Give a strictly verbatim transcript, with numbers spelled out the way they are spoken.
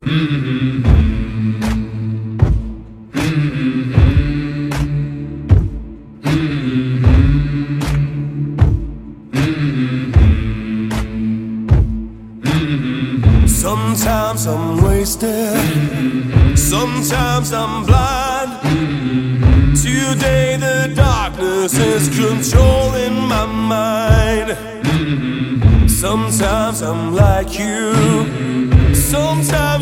Sometimes I'm wasted, sometimes I'm blind. Today the darkness is controlling my mind. Sometimes I'm like you, sometimes